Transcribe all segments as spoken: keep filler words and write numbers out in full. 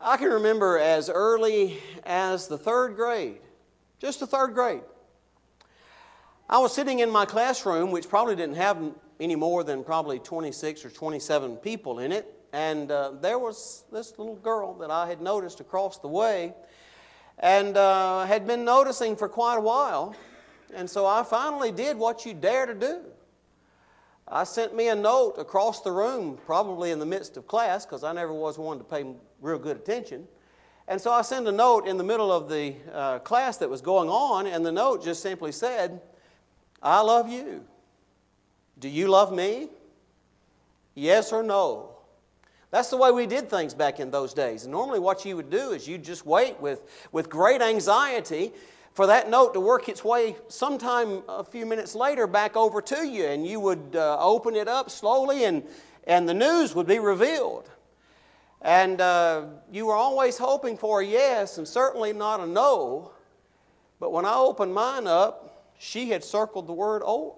I can remember as early as the third grade, just the third grade. I was sitting in my classroom, which probably didn't have any more than probably twenty-six or twenty-seven people in it. And uh, there was this little girl that I had noticed across the way and uh, had been noticing for quite a while. And so I finally did what you dare to do. I sent me a note across the room, probably in the midst of class, because I never was one to pay real good attention. And so I sent a note in the middle of the uh, class that was going on, and the note just simply said, "I love you. Do you love me? Yes or no?" That's the way we did things back in those days. And normally what you would do is you'd just wait with, with great anxiety for that note to work its way sometime a few minutes later back over to you. And you would uh, open it up slowly and, and the news would be revealed. And uh, you were always hoping for a yes and certainly not a no. But when I opened mine up, she had circled the word "or."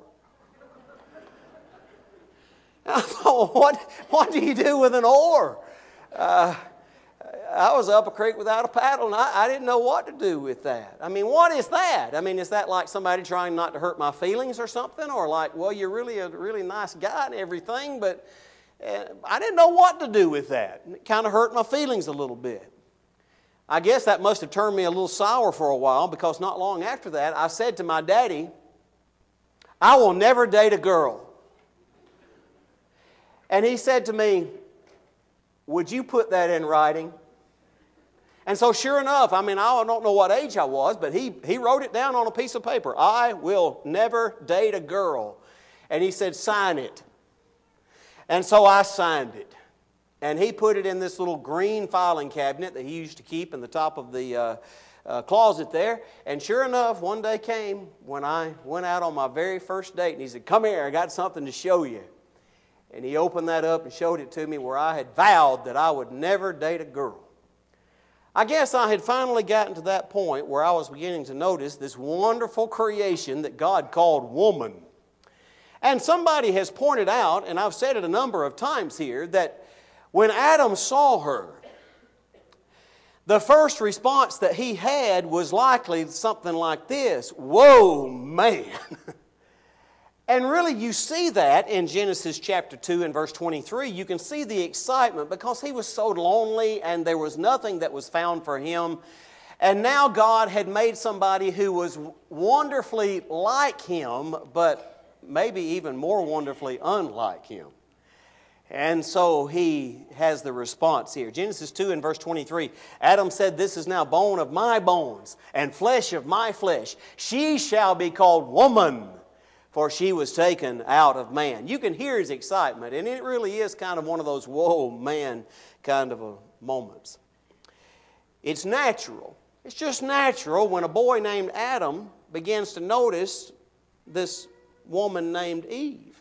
I thought, what, what do you do with an "or"? Uh, I was up a creek without a paddle, and I, I didn't know what to do with that. I mean, what is that? I mean, is that like somebody trying not to hurt my feelings or something? Or like, well, you're really a really nice guy and everything, but uh, I didn't know what to do with that. It kind of hurt my feelings a little bit. I guess that must have turned me a little sour for a while, because not long after that, I said to my daddy, "I will never date a girl." And he said to me, "Would you put that in writing?" And so sure enough, I mean, I don't know what age I was, but he, he wrote it down on a piece of paper. "I will never date a girl." And he said, "Sign it." And so I signed it. And he put it in this little green filing cabinet that he used to keep in the top of the uh, uh, closet there. And sure enough, one day came when I went out on my very first date, and he said, "Come here, I got something to show you." And he opened that up and showed it to me, where I had vowed that I would never date a girl. I guess I had finally gotten to that point where I was beginning to notice this wonderful creation that God called woman. And somebody has pointed out, and I've said it a number of times here, that when Adam saw her, the first response that he had was likely something like this: "Whoa, man." And really you see that in Genesis chapter two and verse twenty-three. You can see the excitement, because he was so lonely and there was nothing that was found for him. And now God had made somebody who was wonderfully like him, but maybe even more wonderfully unlike him. And so he has the response here. Genesis two and verse twenty-three. Adam said, "This is now bone of my bones and flesh of my flesh. She shall be called woman, for she was taken out of man." You can hear his excitement, and it really is kind of one of those whoa, man kind of a moments. It's natural. It's just natural when a boy named Adam begins to notice this woman named Eve.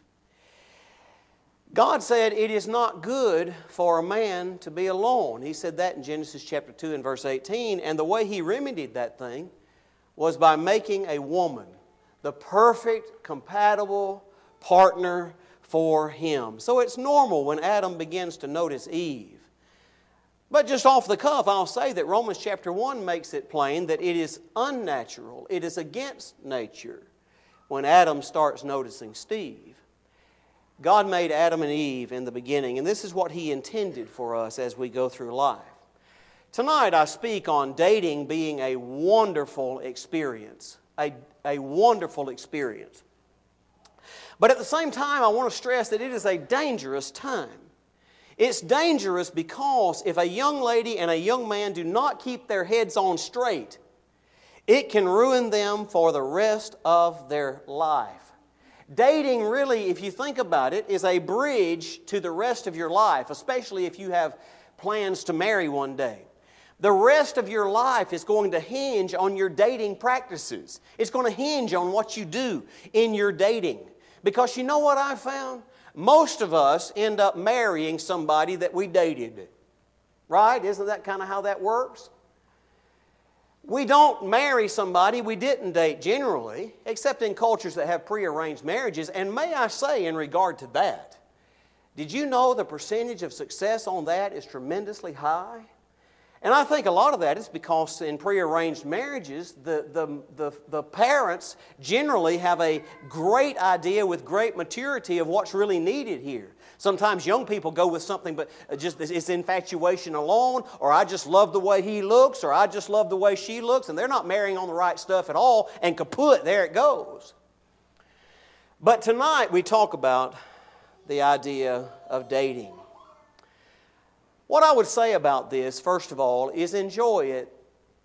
God said it is not good for a man to be alone. He said that in Genesis chapter two and verse eighteen, and the way he remedied that thing was by making a woman, the perfect, compatible partner for him. So it's normal when Adam begins to notice Eve. But just off the cuff, I'll say that Romans chapter one makes it plain that it is unnatural, it is against nature when Adam starts noticing Steve. God made Adam and Eve in the beginning, and this is what He intended for us as we go through life. Tonight I speak on dating being a wonderful experience. A, a wonderful experience. But at the same time, I want to stress that it is a dangerous time. It's dangerous because if a young lady and a young man do not keep their heads on straight, it can ruin them for the rest of their life. Dating really, if you think about it, is a bridge to the rest of your life, especially if you have plans to marry one day. The rest of your life is going to hinge on your dating practices. It's going to hinge on what you do in your dating. Because you know what I found? Most of us end up marrying somebody that we dated. Right? Isn't that kind of how that works? We don't marry somebody we didn't date generally, except in cultures that have prearranged marriages. And may I say in regard to that, did you know the percentage of success on that is tremendously high? And I think a lot of that is because in prearranged marriages, the, the, the, the parents generally have a great idea with great maturity of what's really needed here. Sometimes young people go with something, but just it's infatuation alone, or I just love the way he looks, or I just love the way she looks, and they're not marrying on the right stuff at all, and kaput, there it goes. But tonight we talk about the idea of dating. What I would say about this, first of all, is enjoy it,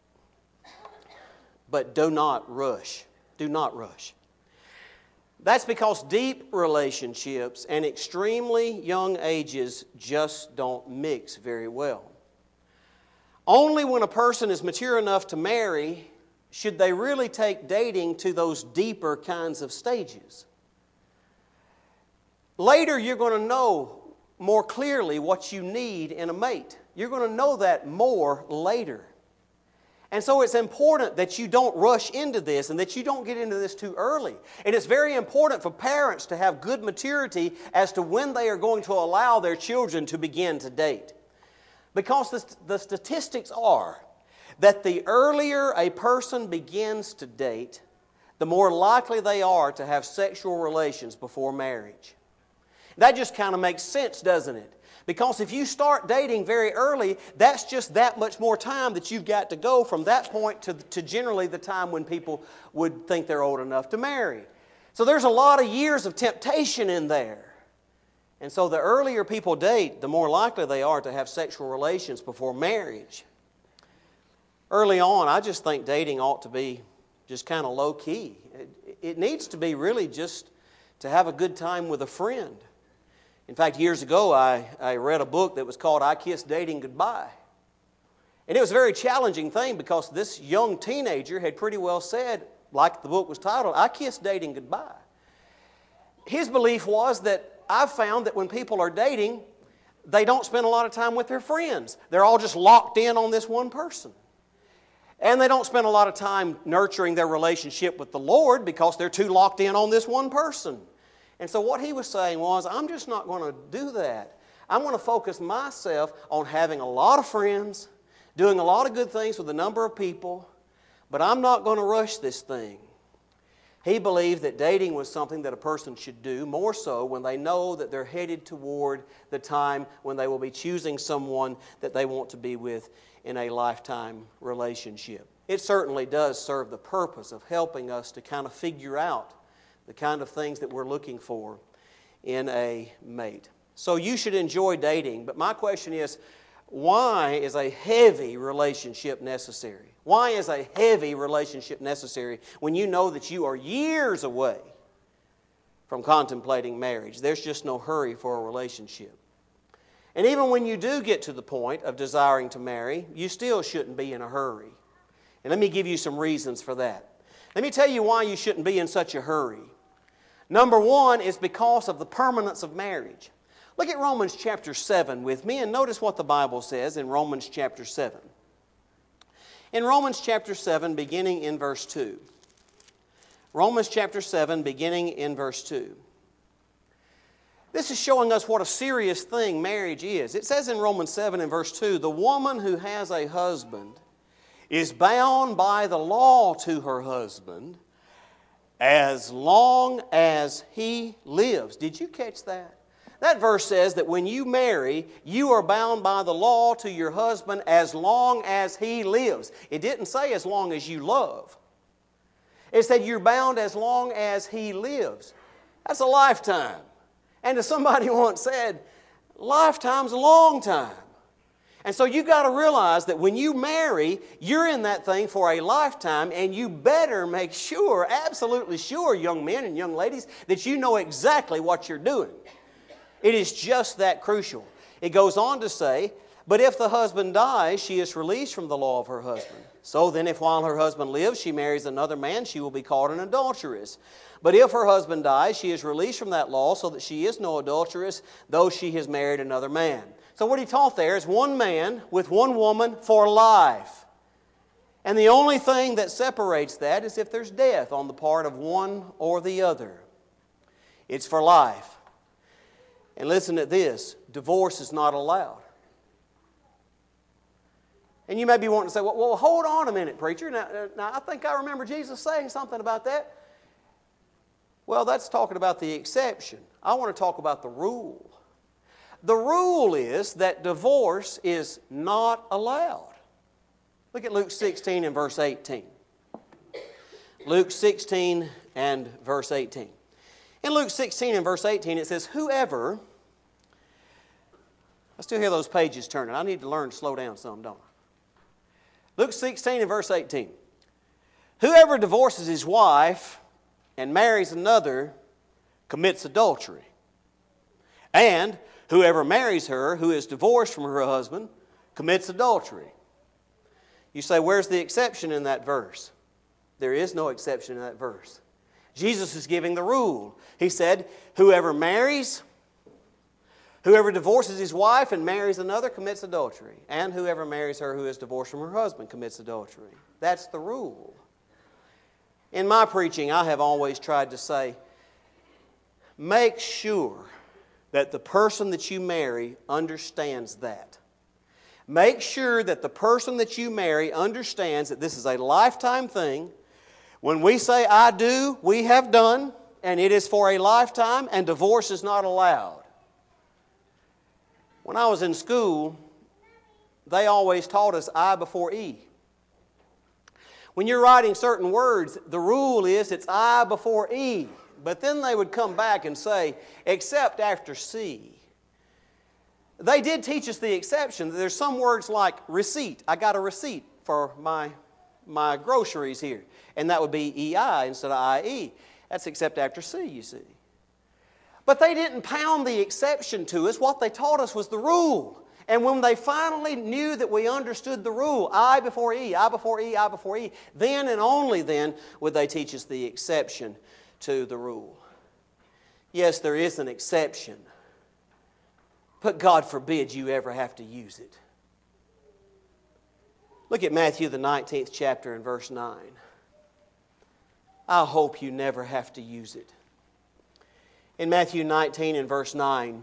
but do not rush. Do not rush. That's because deep relationships and extremely young ages just don't mix very well. Only when a person is mature enough to marry should they really take dating to those deeper kinds of stages. Later, you're going to know more clearly what you need in a mate. You're going to know that more later. And so it's important that you don't rush into this and that you don't get into this too early. And it's very important for parents to have good maturity as to when they are going to allow their children to begin to date. Because the, the statistics are that the earlier a person begins to date, the more likely they are to have sexual relations before marriage. That just kind of makes sense, doesn't it? Because if you start dating very early, that's just that much more time that you've got to go from that point to, to generally the time when people would think they're old enough to marry. So there's a lot of years of temptation in there. And so the earlier people date, the more likely they are to have sexual relations before marriage. Early on, I just think dating ought to be just kind of low key. It, it needs to be really just to have a good time with a friend. In fact, years ago, I, I read a book that was called I Kissed Dating Goodbye. And it was a very challenging thing because this young teenager had pretty well said, like the book was titled, I kissed dating goodbye. His belief was that I've found that when people are dating, they don't spend a lot of time with their friends. They're all just locked in on this one person. And they don't spend a lot of time nurturing their relationship with the Lord because they're too locked in on this one person. And so what he was saying was, I'm just not going to do that. I'm going to focus myself on having a lot of friends, doing a lot of good things with a number of people, but I'm not going to rush this thing. He believed that dating was something that a person should do, more so when they know that they're headed toward the time when they will be choosing someone that they want to be with in a lifetime relationship. It certainly does serve the purpose of helping us to kind of figure out the kind of things that we're looking for in a mate. So you should enjoy dating, but my question is, why is a heavy relationship necessary? Why is a heavy relationship necessary when you know that you are years away from contemplating marriage? There's just no hurry for a relationship. And even when you do get to the point of desiring to marry, you still shouldn't be in a hurry. And let me give you some reasons for that. Let me tell you why you shouldn't be in such a hurry. Number one is because of the permanence of marriage. Look at Romans chapter seven with me and notice what the Bible says in Romans chapter seven. In Romans chapter seven, beginning in verse two. Romans chapter seven, beginning in verse two. This is showing us what a serious thing marriage is. It says in Romans seven and verse two, the woman who has a husband is bound by the law to her husband as long as he lives. Did you catch that? That verse says that when you marry, you are bound by the law to your husband as long as he lives. It didn't say as long as you love. It said you're bound as long as he lives. That's a lifetime. And as somebody once said, lifetime's a long time. And so you've got to realize that when you marry, you're in that thing for a lifetime, and you better make sure, absolutely sure, young men and young ladies, that you know exactly what you're doing. It is just that crucial. It goes on to say, but if the husband dies, she is released from the law of her husband. So then if while her husband lives she marries another man, she will be called an adulteress. But if her husband dies, she is released from that law so that she is no adulteress, though she has married another man. So what he taught there is one man with one woman for life. And the only thing that separates that is if there's death on the part of one or the other. It's for life. And listen to this, divorce is not allowed. And you may be wanting to say, well, well hold on a minute, preacher. Now, now, I think I remember Jesus saying something about that. Well, that's talking about the exception. I want to talk about the rule. The rule is that divorce is not allowed. Look at Luke sixteen and verse eighteen. Luke sixteen and verse eighteen. In Luke sixteen and verse eighteen, it says, whoever... I still hear those pages turning. I need to learn to slow down some, don't I? Luke sixteen and verse eighteen. Whoever divorces his wife and marries another commits adultery. And whoever marries her who is divorced from her husband commits adultery. You say, where's the exception in that verse? There is no exception in that verse. Jesus is giving the rule. He said, whoever marries, whoever divorces his wife and marries another commits adultery. And whoever marries her who is divorced from her husband commits adultery. That's the rule. In my preaching, I have always tried to say, make sure that the person that you marry understands that. Make sure that the person that you marry understands that this is a lifetime thing. When we say I do, we have done, and it is for a lifetime, and divorce is not allowed. When I was in school, they always taught us I before E. When you're writing certain words, the rule is it's I before E. But then they would come back and say, except after C. They did teach us the exception. There's some words like receipt. I got a receipt for my, my groceries here. And that would be E I instead of I E. That's except after C, you see. But they didn't pound the exception to us. What they taught us was the rule. And when they finally knew that we understood the rule, I before E, I before E, I before E, then and only then would they teach us the exception to the rule. Yes, there is an exception, but God forbid you ever have to use it. Look at Matthew the nineteenth chapter and verse nine. I hope you never have to use it. In Matthew nineteen and verse nine,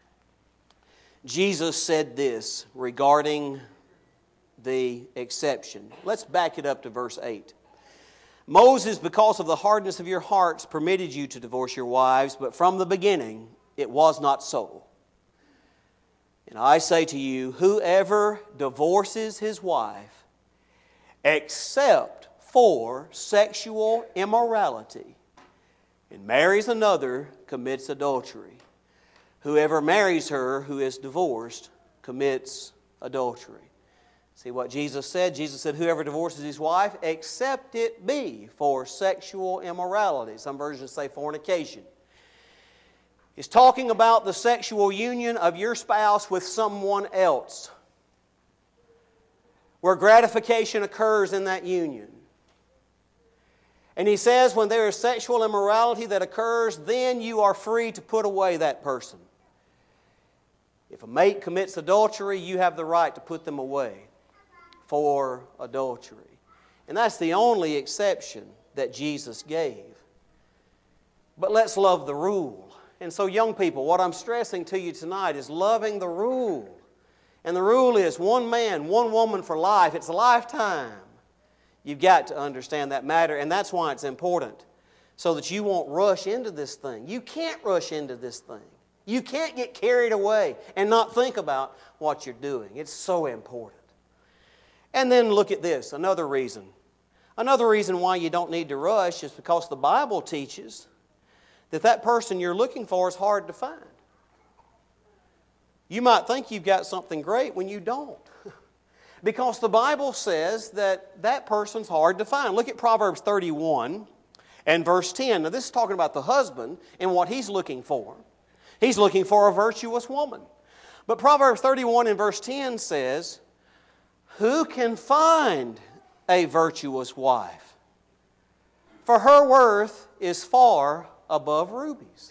Jesus said this regarding the exception. Let's back it up to verse eight. Moses, because of the hardness of your hearts, permitted you to divorce your wives, but from the beginning it was not so. And I say to you, whoever divorces his wife, except for sexual immorality, and marries another, commits adultery. Whoever marries her who is divorced commits adultery. See what Jesus said? Jesus said, whoever divorces his wife, except it be for sexual immorality. Some versions say fornication. It's talking about the sexual union of your spouse with someone else, where gratification occurs in that union. And he says when there is sexual immorality that occurs, then you are free to put away that person. If a mate commits adultery, you have the right to put them away for adultery. And that's the only exception that Jesus gave. But let's love the rule. And so young people, what I'm stressing to you tonight is loving the rule. And the rule is one man, one woman for life. It's a lifetime. You've got to understand that matter, and that's why it's important, so that you won't rush into this thing. You can't rush into this thing. You can't get carried away and not think about what you're doing. It's so important. And then look at this, another reason. Another reason why you don't need to rush is because the Bible teaches that that person you're looking for is hard to find. You might think you've got something great when you don't. Because the Bible says that that person's hard to find. Look at Proverbs thirty-one and verse ten. Now this is talking about the husband and what he's looking for. He's looking for a virtuous woman. But Proverbs thirty-one and verse ten says, who can find a virtuous wife? For her worth is far above rubies.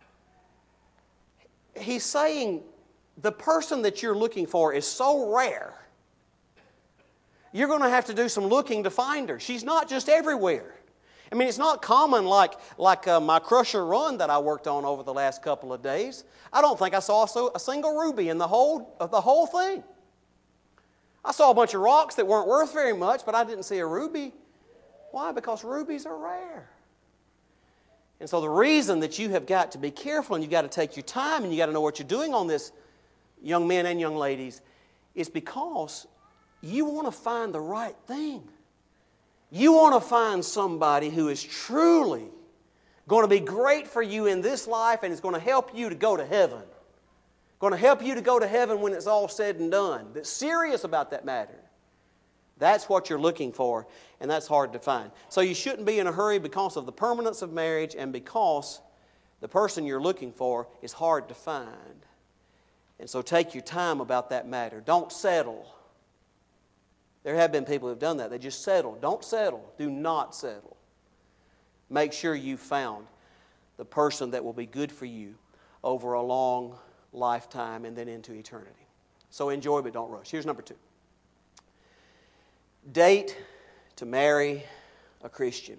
He's saying the person that you're looking for is so rare, you're going to have to do some looking to find her. She's not just everywhere. I mean, it's not common like, like uh, my Crusher Run that I worked on over the last couple of days. I don't think I saw a, a single ruby in the whole, of the whole thing. I saw a bunch of rocks that weren't worth very much, but I didn't see a ruby. Why? Because rubies are rare. And so the reason that you have got to be careful and you've got to take your time and you've got to know what you're doing on this, young men and young ladies, is because you want to find the right thing. You want to find somebody who is truly going to be great for you in this life and is going to help you to go to heaven. Going to help you to go to heaven when it's all said and done. That's serious about that matter. That's what you're looking for, and that's hard to find. So you shouldn't be in a hurry because of the permanence of marriage and because the person you're looking for is hard to find. And so take your time about that matter. Don't settle. There have been people who have done that. They just settle. Don't settle. Do not settle. Make sure you've found the person that will be good for you over a long lifetime and then into eternity. So enjoy, but don't rush. Here's number two. Date to marry a Christian.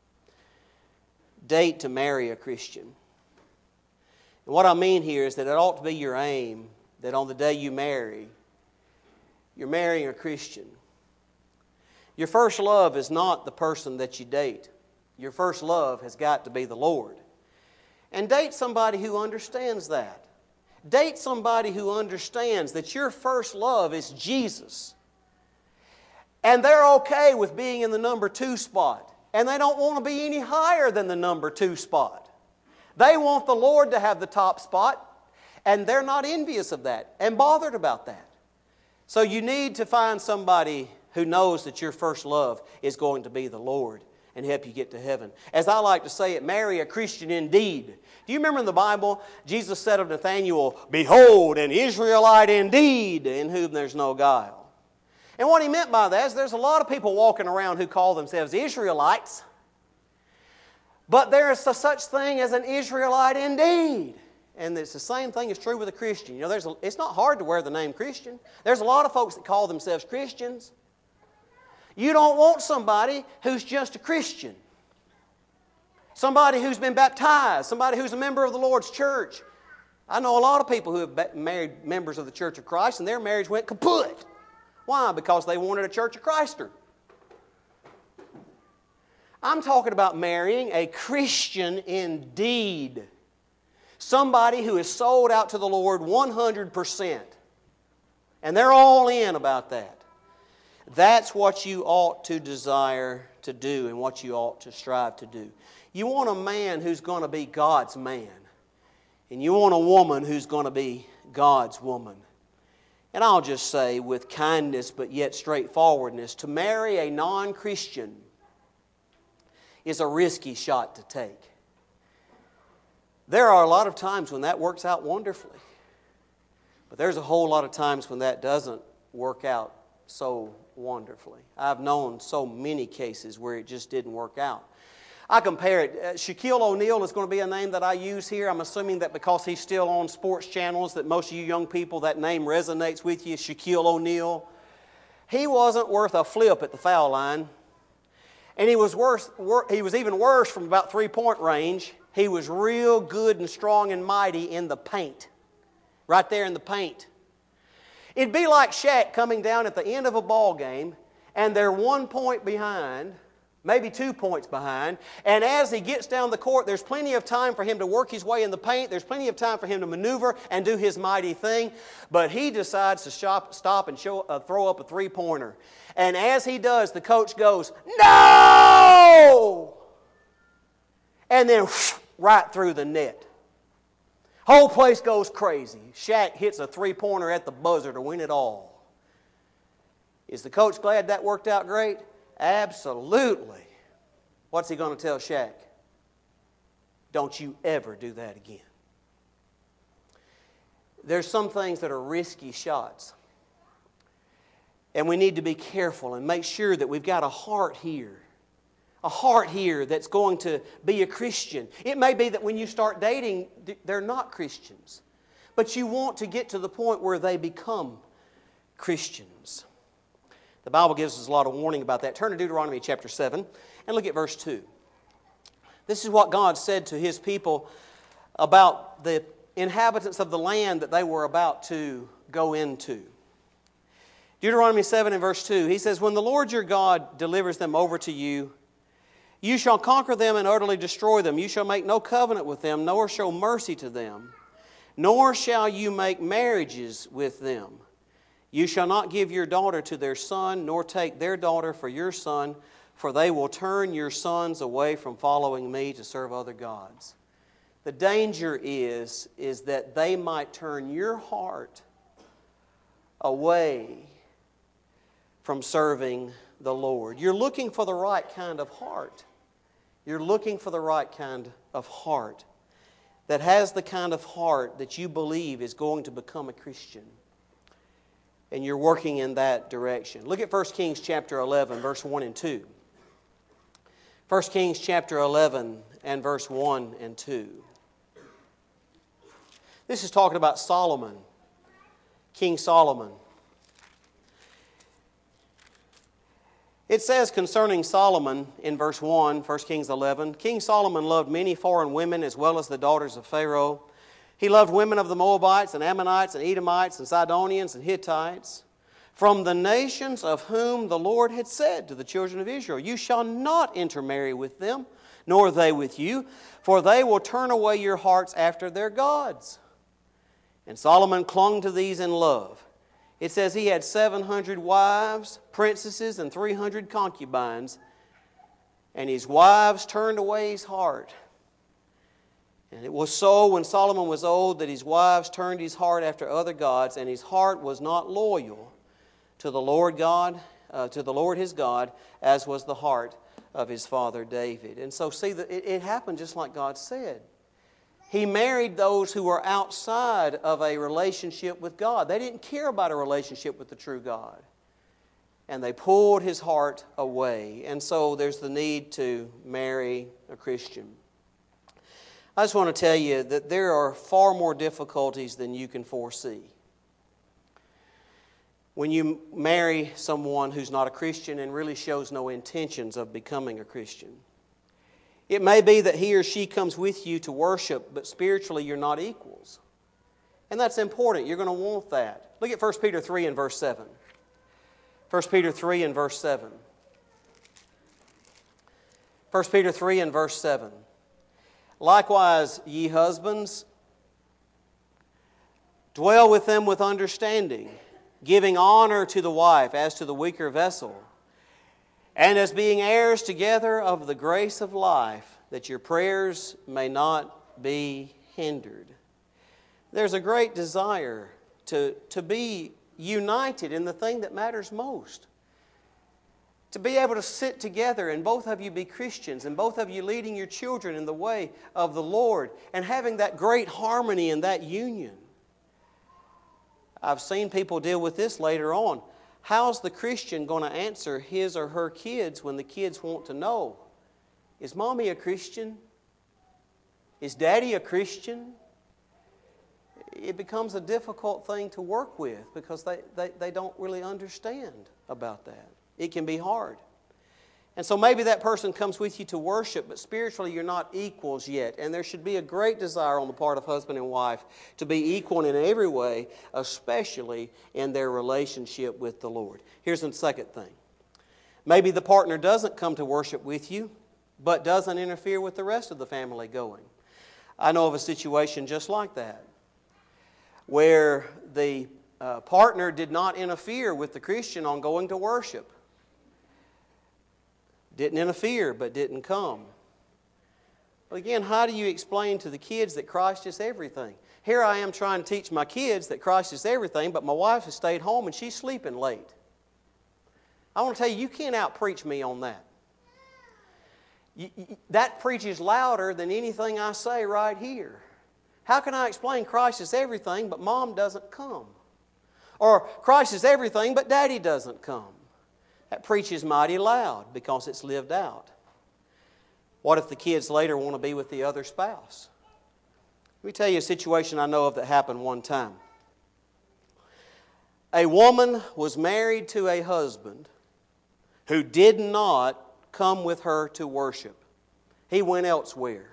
Date to marry a Christian. And what I mean here is that it ought to be your aim that on the day you marry, you're marrying a Christian. Your first love is not the person that you date. Your first love has got to be the Lord. And date somebody who understands that. Date somebody who understands that your first love is Jesus. And they're okay with being in the number two spot. And they don't want to be any higher than the number two spot. They want the Lord to have the top spot. And they're not envious of that and bothered about that. So you need to find somebody who knows that your first love is going to be the Lord and help you get to heaven. As I like to say it, marry a Christian indeed. Do you remember in the Bible, Jesus said of Nathanael, "Behold, an Israelite indeed, in whom there's no guile." And what he meant by that is there's a lot of people walking around who call themselves Israelites. But there is a such thing as an Israelite indeed. And it's the same thing is true with a Christian. You know, there's a, it's not hard to wear the name Christian. There's a lot of folks that call themselves Christians. You don't want somebody who's just a Christian. Somebody who's been baptized. Somebody who's a member of the Lord's church. I know a lot of people who have married members of the Church of Christ and their marriage went kaput. Why? Because they wanted a Church of Christer. I'm talking about marrying a Christian indeed. Somebody who is sold out to the Lord one hundred percent. And they're all in about that. That's what you ought to desire to do and what you ought to strive to do. You want a man who's going to be God's man. And you want a woman who's going to be God's woman. And I'll just say with kindness but yet straightforwardness, to marry a non-Christian is a risky shot to take. There are a lot of times when that works out wonderfully. But there's a whole lot of times when that doesn't work out so wonderfully. I've known so many cases where it just didn't work out. I compare it. Uh, Shaquille O'Neal is going to be a name that I use here. I'm assuming that because he's still on sports channels that most of you young people, that name resonates with you, Shaquille O'Neal. He wasn't worth a flip at the foul line. And he was worse, wor- he was even worse from about three-point range. He was real good and strong and mighty in the paint. Right there in the paint. It'd be like Shaq coming down at the end of a ball game and they're one point behind, maybe two points behind, and as he gets down the court, there's plenty of time for him to work his way in the paint. There's plenty of time for him to maneuver and do his mighty thing, but he decides to shop, stop and show, uh, throw up a three-pointer. And as he does, the coach goes, "No!" And then whoosh, right through the net. Whole place goes crazy. Shaq hits a three-pointer at the buzzer to win it all. Is the coach glad that worked out great? Absolutely. What's he going to tell Shaq? Don't you ever do that again. There's some things that are risky shots. And we need to be careful and make sure that we've got a heart here. A heart here that's going to be a Christian. It may be that when you start dating, they're not Christians. But you want to get to the point where they become Christians. The Bible gives us a lot of warning about that. Turn to Deuteronomy chapter seven and look at verse two. This is what God said to His people about the inhabitants of the land that they were about to go into. Deuteronomy seven and verse two, he says, when the Lord your God delivers them over to you, you shall conquer them and utterly destroy them. You shall make no covenant with them, nor show mercy to them, nor shall you make marriages with them. You shall not give your daughter to their son, nor take their daughter for your son, for they will turn your sons away from following me to serve other gods. The danger is, is that they might turn your heart away from serving the Lord. You're looking for the right kind of heart. You're looking for the right kind of heart that has the kind of heart that you believe is going to become a Christian. And you're working in that direction. Look at First Kings chapter eleven, verse one and two. First Kings chapter eleven and verse one and two. This is talking about Solomon, King Solomon. It says concerning Solomon in verse one, First Kings eleven, King Solomon loved many foreign women as well as the daughters of Pharaoh. He loved women of the Moabites and Ammonites and Edomites and Sidonians and Hittites, from the nations of whom the Lord had said to the children of Israel, you shall not intermarry with them, nor they with you, for they will turn away your hearts after their gods. And Solomon clung to these in love. It says he had seven hundred wives, princesses, and three hundred concubines, and his wives turned away his heart. And it was so when Solomon was old that his wives turned his heart after other gods, and his heart was not loyal to the Lord God, uh, to the Lord his God, as was the heart of his father David. And so, see, it, it happened just like God said. He married those who were outside of a relationship with God. They didn't care about a relationship with the true God. And they pulled his heart away. And so there's the need to marry a Christian. I just want to tell you that there are far more difficulties than you can foresee when you marry someone who's not a Christian and really shows no intentions of becoming a Christian. It may be that he or she comes with you to worship, but spiritually you're not equals. And that's important. You're going to want that. Look at First Peter three and verse seven. First Peter three and verse seven. First Peter three and verse seven. Likewise, ye husbands, dwell with them with understanding, giving honor to the wife as to the weaker vessel, and as being heirs together of the grace of life, that your prayers may not be hindered. There's a great desire to, to be united in the thing that matters most. To be able to sit together and both of you be Christians and both of you leading your children in the way of the Lord and having that great harmony and that union. I've seen people deal with this later on. How's the Christian going to answer his or her kids when the kids want to know, is Mommy a Christian? Is Daddy a Christian? It becomes a difficult thing to work with because they, they, they don't really understand about that. It can be hard. And so maybe that person comes with you to worship, but spiritually you're not equals yet. And there should be a great desire on the part of husband and wife to be equal in every way, especially in their relationship with the Lord. Here's the second thing. Maybe the partner doesn't come to worship with you, but doesn't interfere with the rest of the family going. I know of a situation just like that, where the uh, partner did not interfere with the Christian on going to worship. Didn't interfere, but didn't come. Well, again, how do you explain to the kids that Christ is everything? Here I am trying to teach my kids that Christ is everything, but my wife has stayed home and she's sleeping late. I want to tell you, you can't out-preach me on that. You, you, that preaches louder than anything I say right here. How can I explain Christ is everything, but Mom doesn't come? Or Christ is everything, but Daddy doesn't come? That preaches mighty loud because it's lived out. What if the kids later want to be with the other spouse? Let me tell you a situation I know of that happened one time. A woman was married to a husband who did not come with her to worship. He went elsewhere.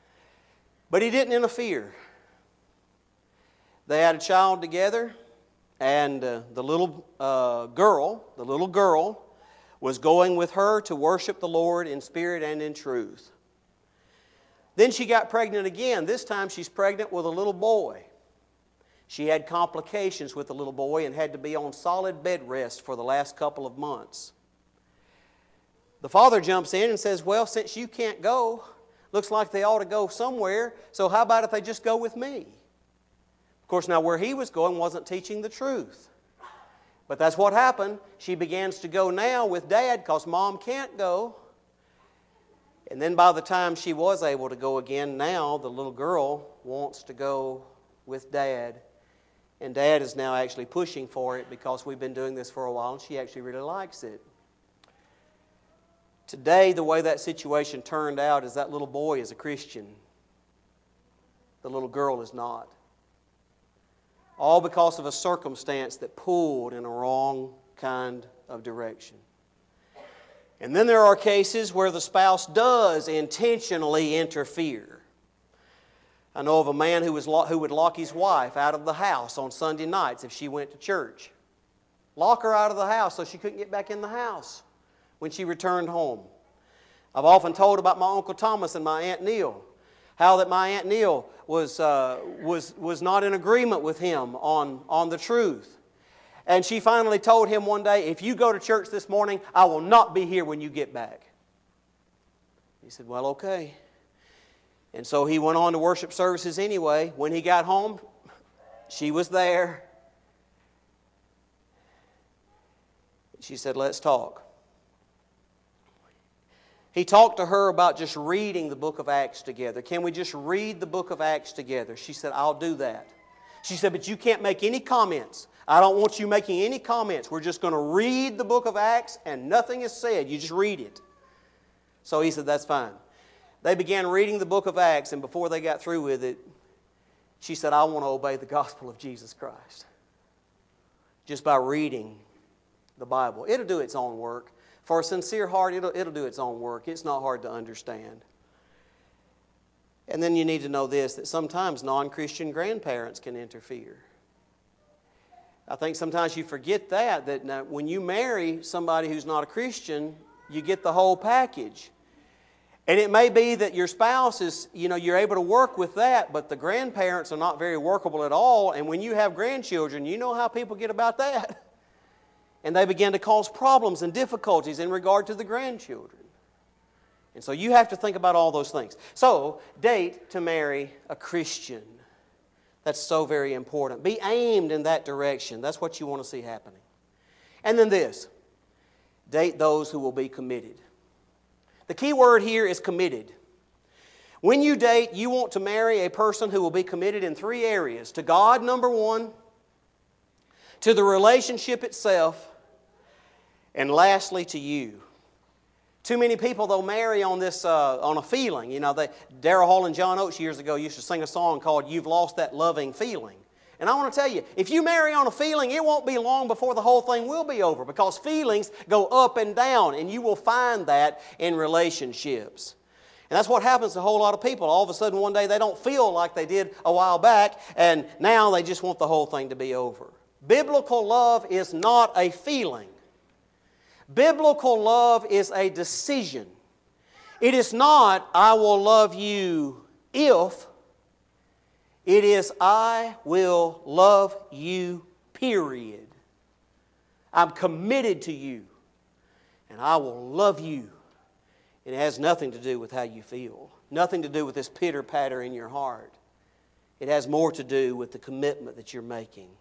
But he didn't interfere. They had a child together, and uh, the little uh, girl, the little girl was going with her to worship the Lord in spirit and in truth. Then she got pregnant again. This time she's pregnant with a little boy. She had complications with the little boy and had to be on solid bed rest for the last couple of months. The father jumps in and says, well, since you can't go, looks like they ought to go somewhere, so how about if they just go with me? Of course, now where he was going wasn't teaching the truth. But that's what happened. She begins to go now with Dad because Mom can't go. And then by the time she was able to go again, now the little girl wants to go with Dad. And Dad is now actually pushing for it because we've been doing this for a while and she actually really likes it. Today, the way that situation turned out is that little boy is a Christian. The little girl is not. All because of a circumstance that pulled in a wrong kind of direction. And then there are cases where the spouse does intentionally interfere. I know of a man who, was who would lock his wife out of the house on Sunday nights if she went to church. Lock her out of the house so she couldn't get back in the house when she returned home. I've often told about my Uncle Thomas and my Aunt Neil, how that my Aunt Neil was, uh, was, was not in agreement with him on, on the truth. And she finally told him one day, if you go to church this morning, I will not be here when you get back. He said, well, okay. And so he went on to worship services anyway. When he got home, she was there. She said, let's talk. He talked to her about just reading the book of Acts together. Can we just read the book of Acts together? She said, I'll do that. She said, but you can't make any comments. I don't want you making any comments. We're just going to read the book of Acts and nothing is said. You just read it. So he said, that's fine. They began reading the book of Acts, and before they got through with it, she said, I want to obey the gospel of Jesus Christ. Just by reading the Bible. It'll do its own work. For a sincere heart, it'll, it'll do its own work. It's not hard to understand. And then you need to know this, that sometimes non-Christian grandparents can interfere. I think sometimes you forget that, that now, when you marry somebody who's not a Christian, you get the whole package. And it may be that your spouse is, you know, you're able to work with that, but the grandparents are not very workable at all. And when you have grandchildren, you know how people get about that. And they begin to cause problems and difficulties in regard to the grandchildren. And so you have to think about all those things. So, date to marry a Christian. That's so very important. Be aimed in that direction. That's what you want to see happening. And then this. Date those who will be committed. The key word here is committed. When you date, you want to marry a person who will be committed in three areas. To God, number one. To the relationship itself. And lastly, to you. Too many people, they'll marry on this, uh, on a feeling. You know, they, Daryl Hall and John Oates years ago used to sing a song called You've Lost That Loving Feeling. And I want to tell you, if you marry on a feeling, it won't be long before the whole thing will be over, because feelings go up and down, and you will find that in relationships. And that's what happens to a whole lot of people. All of a sudden, one day, they don't feel like they did a while back, and now they just want the whole thing to be over. Biblical love is not a feeling. Biblical love is a decision. It is not, I will love you if. It is, I will love you, period. I'm committed to you, and I will love you. And it has nothing to do with how you feel. Nothing to do with this pitter-patter in your heart. It has more to do with the commitment that you're making.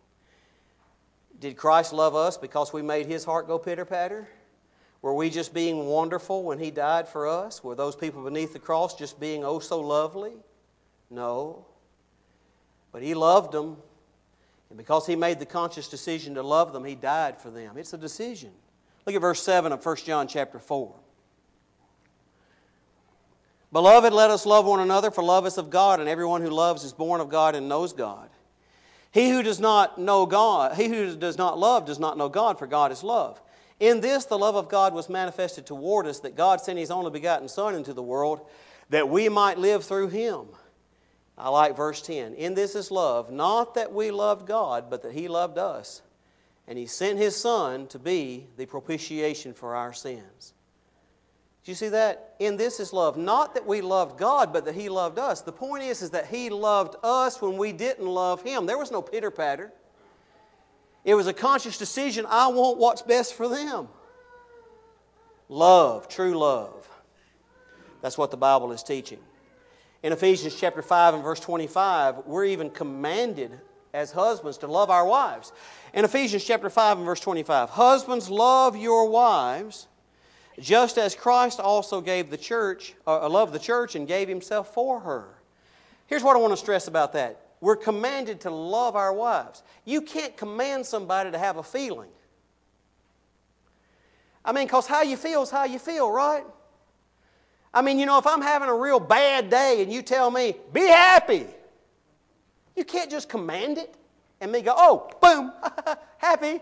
Did Christ love us because we made His heart go pitter-patter? Were we just being wonderful when He died for us? Were those people beneath the cross just being oh so lovely? No. But He loved them. And because He made the conscious decision to love them, He died for them. It's a decision. Look at verse seven of First John chapter four. Beloved, let us love one another, for love is of God, and everyone who loves is born of God and knows God. He who does not know God, he who does not love does not know God, for God is love. In this the love of God was manifested toward us, that God sent His only begotten Son into the world, that we might live through Him. I like verse ten. In this is love, not that we loved God, but that He loved us, And He sent His Son to be the propitiation for our sins. Do you see that? In this is love. Not that we loved God, but that He loved us. The point is, is that He loved us when we didn't love Him. There was no pitter-patter. It was a conscious decision, I want what's best for them. Love, true love. That's what the Bible is teaching. In Ephesians chapter five and verse twenty-five, we're even commanded as husbands to love our wives. In Ephesians chapter five and verse twenty-five, husbands, love your wives, just as Christ also gave the church, uh, loved the church and gave Himself for her. Here's what I want to stress about that. We're commanded to love our wives. You can't command somebody to have a feeling. I mean, because how you feel is how you feel, right? I mean, you know, if I'm having a real bad day and you tell me, be happy, you can't just command it and me go, oh, boom, happy.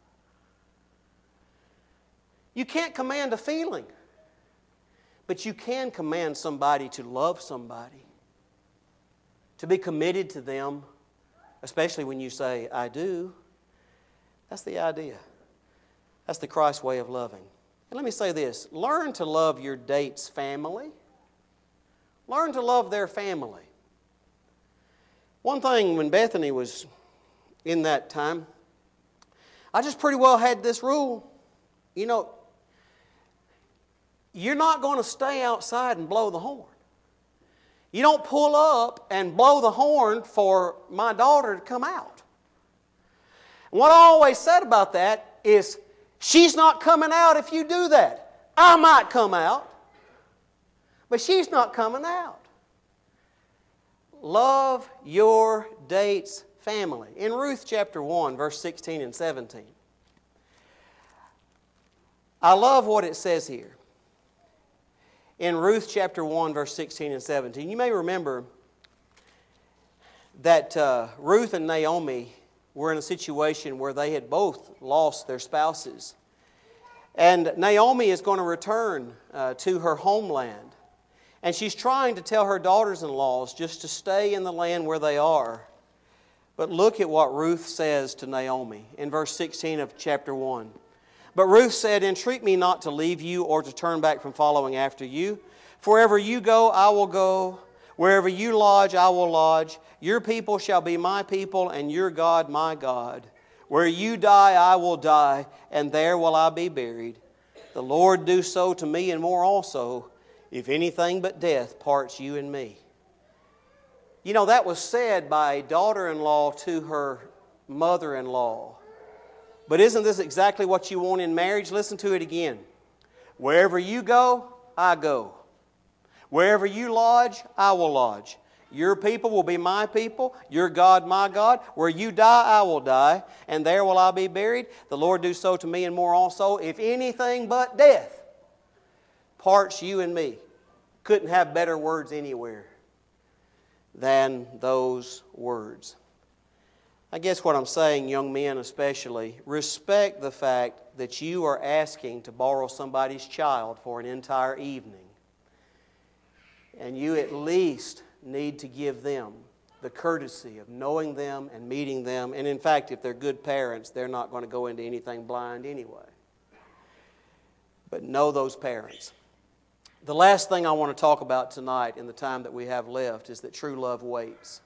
You can't command a feeling, but you can command somebody to love somebody, to be committed to them, especially when you say, I do. That's the idea. That's the Christ way of loving. And let me say this, learn to love your date's family. Learn to love their family. One thing when Bethany was in that time, I just pretty well had this rule. You know, you're not going to stay outside and blow the horn. You don't pull up and blow the horn for my daughter to come out. And what I always said about that is, she's not coming out if you do that. I might come out, but she's not coming out. Love your date's family. In Ruth chapter one, verse sixteen and seventeen, I love what it says here. In Ruth chapter one, verse sixteen and seventeen, you may remember that uh, Ruth and Naomi were in a situation where they had both lost their spouses. And Naomi is going to return uh, to her homeland. And she's trying to tell her daughters-in-laws just to stay in the land where they are. But look at what Ruth says to Naomi in verse sixteen of chapter one. But Ruth said, entreat me not to leave you or to turn back from following after you. For wherever you go, I will go. Wherever you lodge, I will lodge. Your people shall be my people, and your God my God. Where you die, I will die, and there will I be buried. The Lord do so to me and more also, if anything but death parts you and me. You know, that was said by a daughter-in-law to her mother-in-law. But isn't this exactly what you want in marriage? Listen to it again. Wherever you go, I go. Wherever you lodge, I will lodge. Your people will be my people, your God my God. Where you die, I will die, and there will I be buried. The Lord do so to me and more also, if anything but death parts you and me. Couldn't have better words anywhere than those words. I guess what I'm saying, young men especially, respect the fact that you are asking to borrow somebody's child for an entire evening. And you at least need to give them the courtesy of knowing them and meeting them. And in fact, if they're good parents, they're not going to go into anything blind anyway. But know those parents. The last thing I want to talk about tonight in the time that we have left is that true love waits.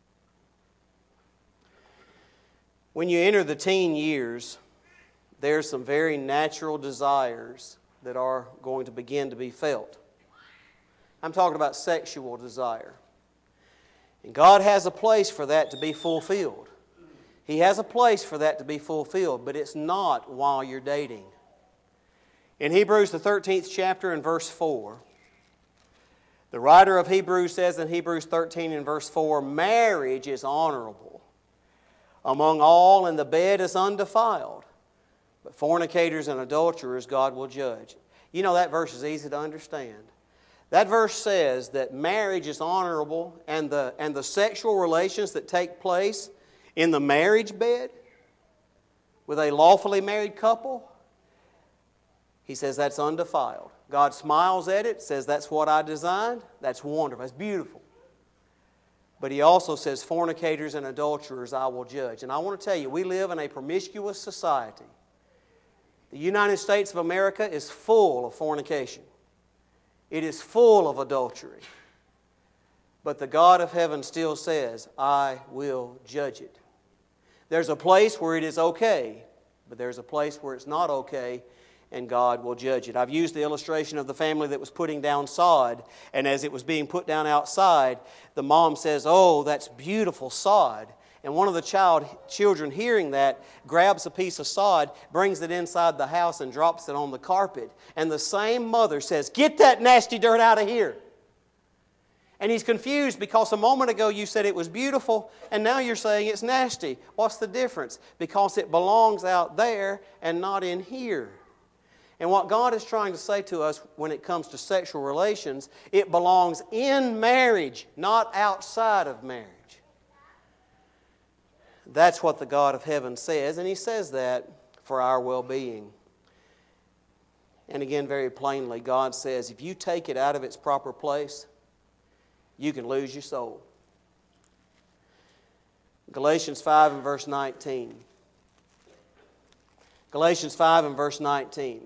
When you enter the teen years, there's some very natural desires that are going to begin to be felt. I'm talking about sexual desire. And God has a place for that to be fulfilled. He has a place for that to be fulfilled, but it's not while you're dating. In Hebrews, the thirteenth chapter and verse four, the writer of Hebrews says in Hebrews thirteen and verse four, marriage is honorable among all, and the bed is undefiled. But fornicators and adulterers God will judge. You know, that verse is easy to understand. That verse says that marriage is honorable, and the, and the sexual relations that take place in the marriage bed with a lawfully married couple, he says that's undefiled. God smiles at it, says that's what I designed. That's wonderful. That's beautiful. But He also says, fornicators and adulterers I will judge. And I want to tell you, we live in a promiscuous society. The United States of America is full of fornication. It is full of adultery. But the God of heaven still says, I will judge it. There's a place where it is okay, but there's a place where it's not okay, and God will judge it. I've used the illustration of the family that was putting down sod, and as it was being put down outside, the mom says, oh, that's beautiful sod. And one of the child children hearing that grabs a piece of sod, brings it inside the house and drops it on the carpet. And the same mother says, get that nasty dirt out of here. And he's confused because a moment ago you said it was beautiful and now you're saying it's nasty. What's the difference? Because it belongs out there and not in here. And what God is trying to say to us when it comes to sexual relations, it belongs in marriage, not outside of marriage. That's what the God of heaven says, and He says that for our well-being. And again, very plainly, God says, if you take it out of its proper place, you can lose your soul. Galatians five and verse nineteen. Galatians five and verse nineteen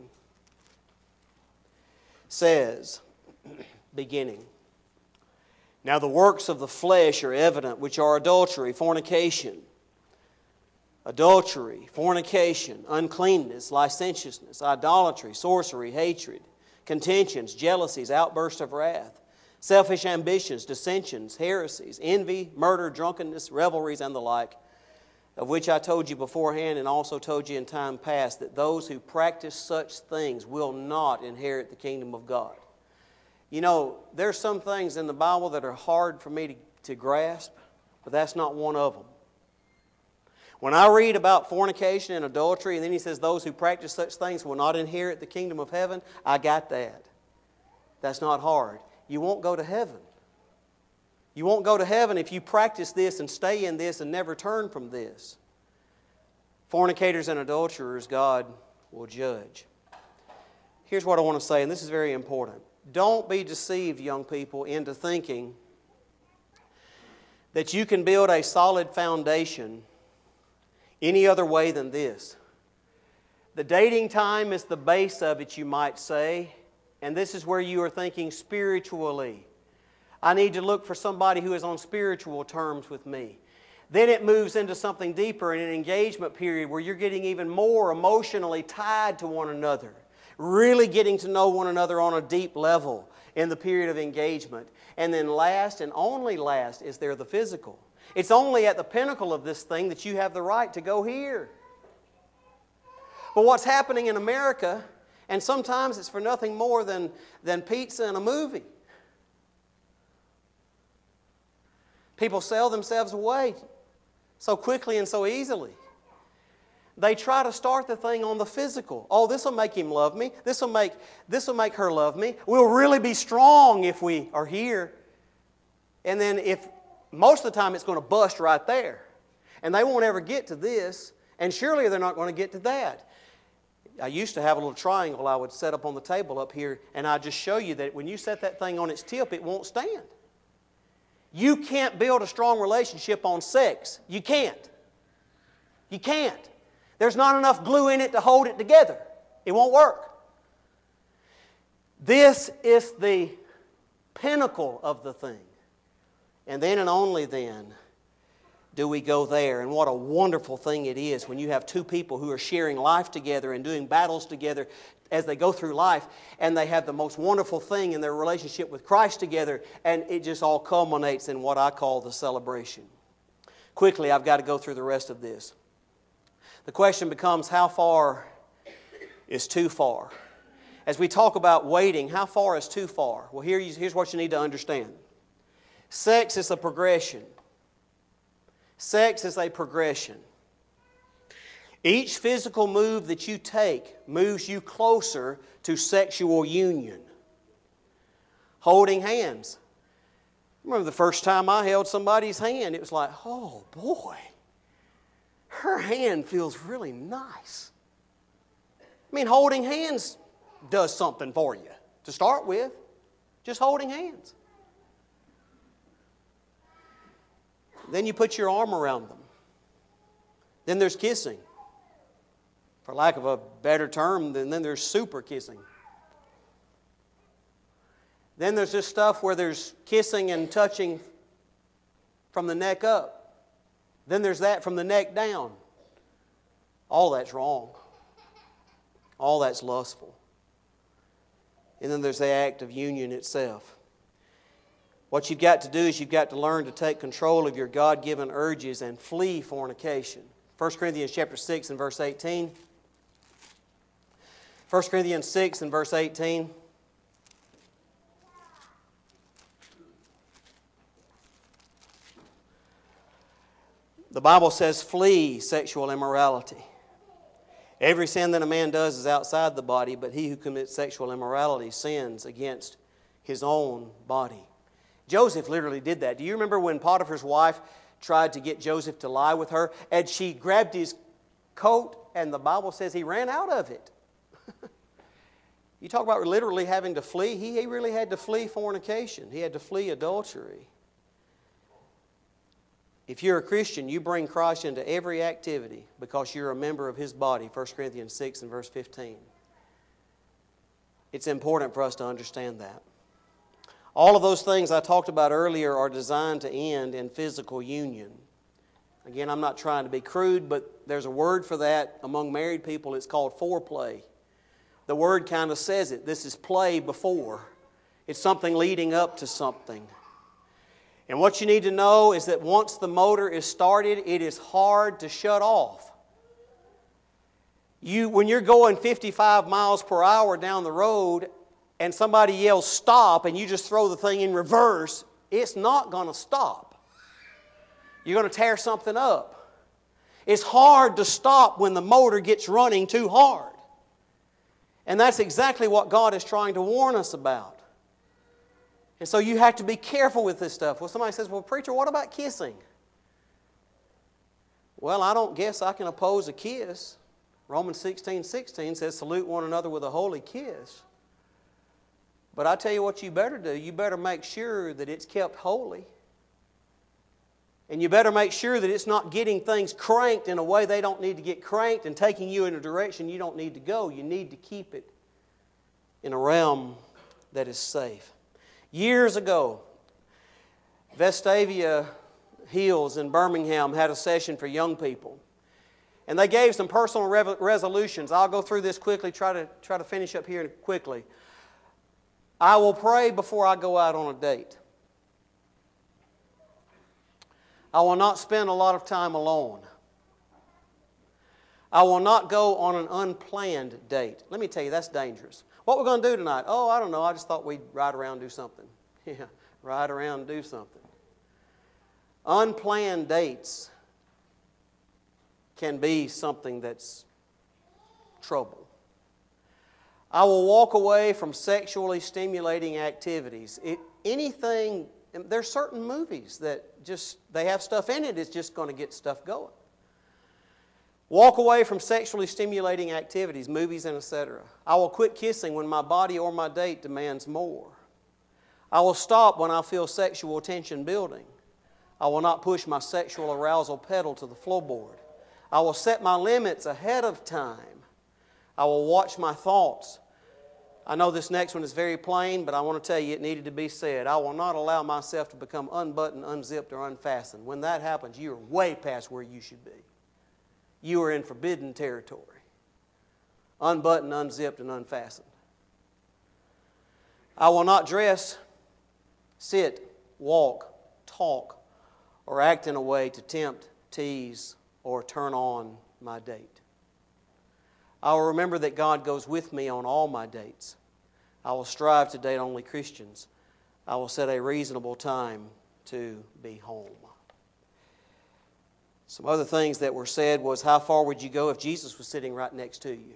says, beginning, now the works of the flesh are evident, which are adultery, fornication, adultery, fornication, uncleanness, licentiousness, idolatry, sorcery, hatred, contentions, jealousies, outbursts of wrath, selfish ambitions, dissensions, heresies, envy, murder, drunkenness, revelries, and the like, of which I told you beforehand and also told you in time past, that those who practice such things will not inherit the kingdom of God. You know, there's some things in the Bible that are hard for me to, to grasp, but that's not one of them. When I read about fornication and adultery, and then He says those who practice such things will not inherit the kingdom of heaven, I got that. That's not hard. You won't go to heaven. You won't go to heaven if you practice this and stay in this and never turn from this. Fornicators and adulterers, God will judge. Here's what I want to say, and this is very important. Don't be deceived, young people, into thinking that you can build a solid foundation any other way than this. The dating time is the base of it, you might say, and this is where you are thinking spiritually. I need to look for somebody who is on spiritual terms with me. Then it moves into something deeper in an engagement period where you're getting even more emotionally tied to one another, really getting to know one another on a deep level in the period of engagement. And then last and only last is there the physical. It's only at the pinnacle of this thing that you have the right to go here. But what's happening in America, and sometimes it's for nothing more than, than pizza and a movie. People sell themselves away so quickly and so easily. They try to start the thing on the physical. Oh, this will make him love me. This will make, this will make her love me. We'll really be strong if we are here. And then if most of the time it's going to bust right there. And they won't ever get to this. And surely they're not going to get to that. I used to have a little triangle I would set up on the table up here. And I'd just show you that when you set that thing on its tip, it won't stand. You can't build a strong relationship on sex. You can't. You can't. There's not enough glue in it to hold it together. It won't work. This is the pinnacle of the thing. And then and only then do we go there. And what a wonderful thing it is when you have two people who are sharing life together and doing battles together as they go through life, and they have the most wonderful thing in their relationship with Christ together, and it just all culminates in what I call the celebration. Quickly, I've got to go through the rest of this. The question becomes, how far is too far? As we talk about waiting, how far is too far? Well, here, here's what you need to understand. Sex is a progression. Sex is a progression. Each physical move that you take moves you closer to sexual union. Holding hands. I remember the first time I held somebody's hand, it was like, oh boy, her hand feels really nice. I mean, holding hands does something for you to start with. Just holding hands. Then you put your arm around them. Then there's kissing. For lack of a better term, then, then there's super kissing. Then there's this stuff where there's kissing and touching from the neck up. Then there's that from the neck down. All that's wrong. All that's lustful. And then there's the act of union itself. What you've got to do is you've got to learn to take control of your God-given urges and flee fornication. First Corinthians chapter six and verse eighteen. First Corinthians six and verse eighteen. The Bible says, flee sexual immorality. Every sin that a man does is outside the body, but he who commits sexual immorality sins against his own body. Joseph literally did that. Do you remember when Potiphar's wife tried to get Joseph to lie with her, and she grabbed his coat, and the Bible says he ran out of it? You talk about literally having to flee. He, he really had to flee fornication. He had to flee adultery. If you're a Christian, you bring Christ into every activity because you're a member of His body, First Corinthians six and verse fifteen. It's important for us to understand that. All of those things I talked about earlier are designed to end in physical union. Again, I'm not trying to be crude, but there's a word for that among married people. It's called foreplay. The word kind of says it. This is play before. It's something leading up to something. And what you need to know is that once the motor is started, it is hard to shut off. You, when you're going fifty-five miles per hour down the road and somebody yells stop and you just throw the thing in reverse, it's not going to stop. You're going to tear something up. It's hard to stop when the motor gets running too hard. And that's exactly what God is trying to warn us about. And so you have to be careful with this stuff. Well, somebody says, well, preacher, what about kissing? Well, I don't guess I can oppose a kiss. Romans sixteen sixteen says, salute one another with a holy kiss. But I tell you what you better do. You better make sure that it's kept holy. And you better make sure that it's not getting things cranked in a way they don't need to get cranked and taking you in a direction you don't need to go. You need to keep it in a realm that is safe. Years ago, Vestavia Hills in Birmingham had a session for young people. And they gave some personal rev- resolutions. I'll go through this quickly, try to, try to finish up here quickly. I will pray before I go out on a date. I will not spend a lot of time alone. I will not go on an unplanned date. Let me tell you, that's dangerous. What we're going to do tonight? Oh, I don't know. I just thought we'd ride around and do something. Yeah, ride around and do something. Unplanned dates can be something that's trouble. I will walk away from sexually stimulating activities. It, anything, there's certain movies that just, they have stuff in it, it's just going to get stuff going. Walk away from sexually stimulating activities, movies, and et cetera. I will quit kissing when my body or my date demands more. I will stop when I feel sexual tension building. I will not push my sexual arousal pedal to the floorboard. I will set my limits ahead of time. I will watch my thoughts. I know this next one is very plain, but I want to tell you it needed to be said. I will not allow myself to become unbuttoned, unzipped, or unfastened. When that happens, you are way past where you should be. You are in forbidden territory. Unbuttoned, unzipped, and unfastened. I will not dress, sit, walk, talk, or act in a way to tempt, tease, or turn on my date. I will remember that God goes with me on all my dates. I will strive to date only Christians. I will set a reasonable time to be home. Some other things that were said was, how far would you go if Jesus was sitting right next to you?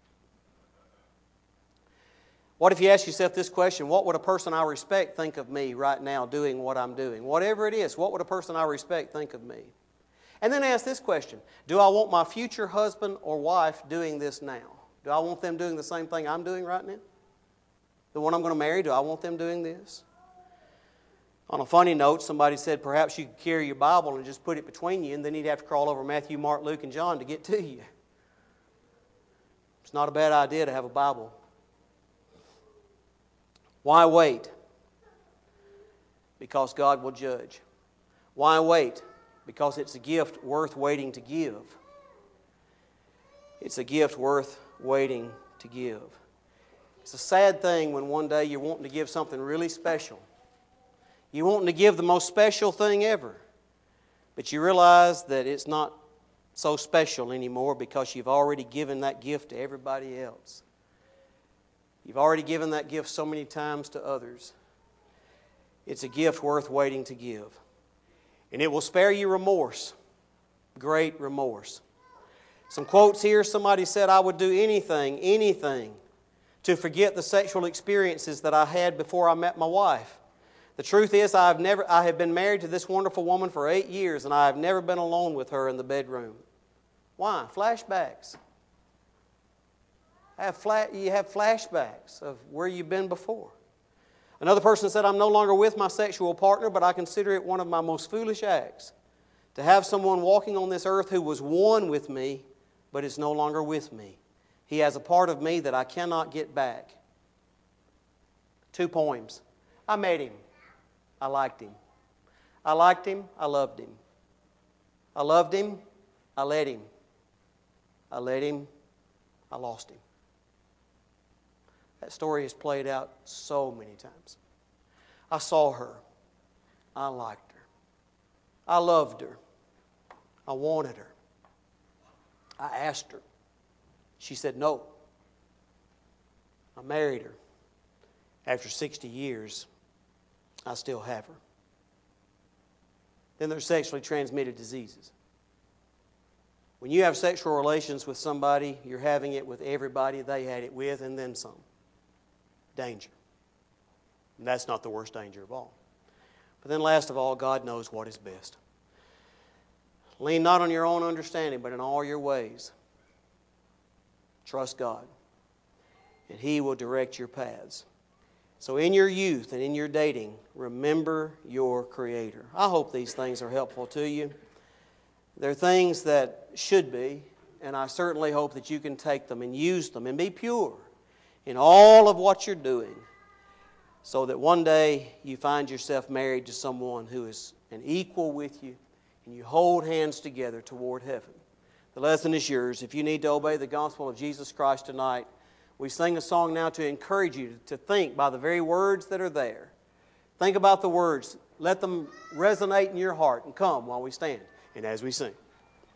What if you ask yourself this question, what would a person I respect think of me right now doing what I'm doing? Whatever it is, what would a person I respect think of me? And then ask this question, do I want my future husband or wife doing this now? Do I want them doing the same thing I'm doing right now? The one I'm going to marry, do I want them doing this? On a funny note, somebody said perhaps you could carry your Bible and just put it between you, and then you'd have to crawl over Matthew, Mark, Luke, and John to get to you. It's not a bad idea to have a Bible. Why wait? Because God will judge. Why wait? Because it's a gift worth waiting to give. It's a gift worth waiting to give. It's a sad thing when one day you're wanting to give something really special. You're wanting to give the most special thing ever. But you realize that it's not so special anymore because you've already given that gift to everybody else. You've already given that gift so many times to others. It's a gift worth waiting to give. And it will spare you remorse, great remorse. Some quotes here. Somebody said, I would do anything, anything to forget the sexual experiences that I had before I met my wife. The truth is, I have never, I have been married to this wonderful woman for eight years, and I have never been alone with her in the bedroom. Why? Flashbacks. Have flat, you have flashbacks of where you've been before. Another person said, I'm no longer with my sexual partner, but I consider it one of my most foolish acts to have someone walking on this earth who was one with me, but is no longer with me. He has a part of me that I cannot get back. Two poems. I met him. I liked him. I liked him. I loved him. I loved him. I let him. I let him. I lost him. That story has played out so many times. I saw her. I liked her. I loved her. I wanted her. I asked her. She said no. I married her. After sixty years, I still have her. Then there's sexually transmitted diseases. When you have sexual relations with somebody, you're having it with everybody they had it with, and then some. Danger. And that's not the worst danger of all. But then last of all, God knows what is best. Lean not on your own understanding, but in all your ways, trust God, and He will direct your paths. So in your youth and in your dating, remember your Creator. I hope these things are helpful to you. They're things that should be, and I certainly hope that you can take them and use them and be pure in all of what you're doing, so that one day you find yourself married to someone who is an equal with you, and you hold hands together toward heaven. The lesson is yours. If you need to obey the gospel of Jesus Christ tonight, we sing a song now to encourage you to think by the very words that are there. Think about the words. Let them resonate in your heart, and come while we stand and as we sing.